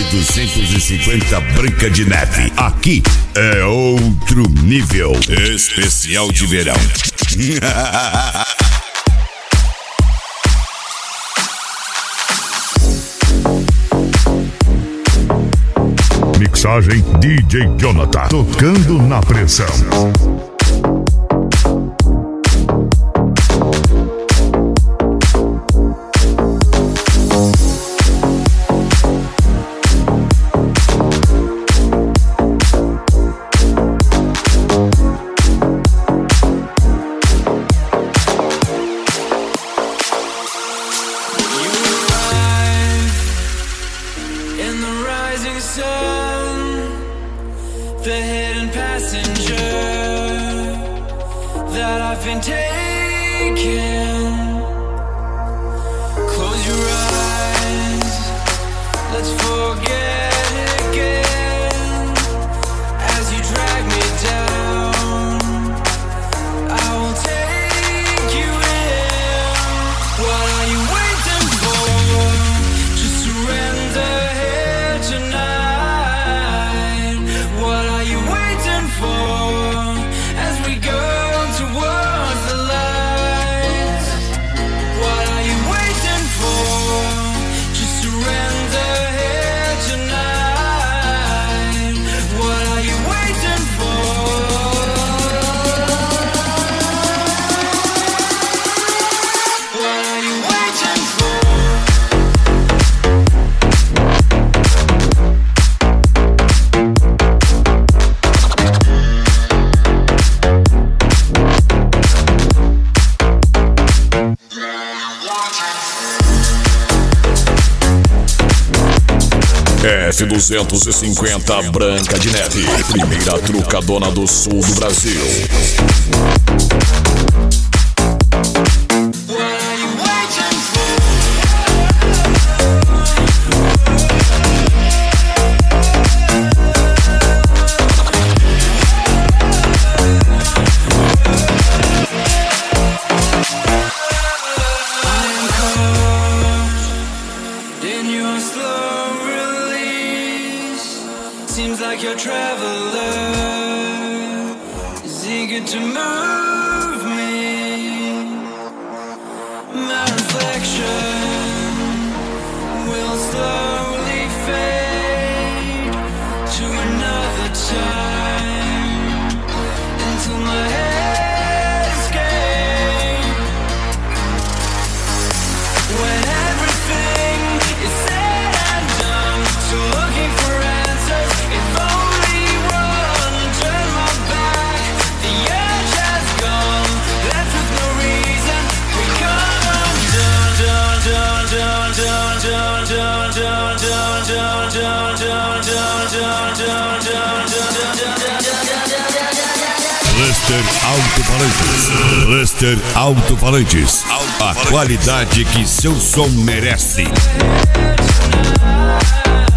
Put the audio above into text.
250 Branca de Neve. Aqui é outro nível. Especial de verão. Mixagem DJ Jonathan. Tocando na pressão. The hidden passenger that I've been taking. Close your eyes, let's forget it again. As you drag me down, I will take you in. What are you waiting for? Just surrender here tonight. F250 Branca de Neve, primeira trucadona do sul do Brasil. Seems like your traveler is eager to move me. My reflection will slowly fade to another time until my head escapes. When everything is said and done, so looking for answers. If only one turn my back, the urge has gone, left with no reason. We come undone, done, done, done, done, done, done, done, done, done, done, done, done, done, done, done. Luster Alto-Falantes. Luster Alto-Falantes. A qualidade que seu som merece.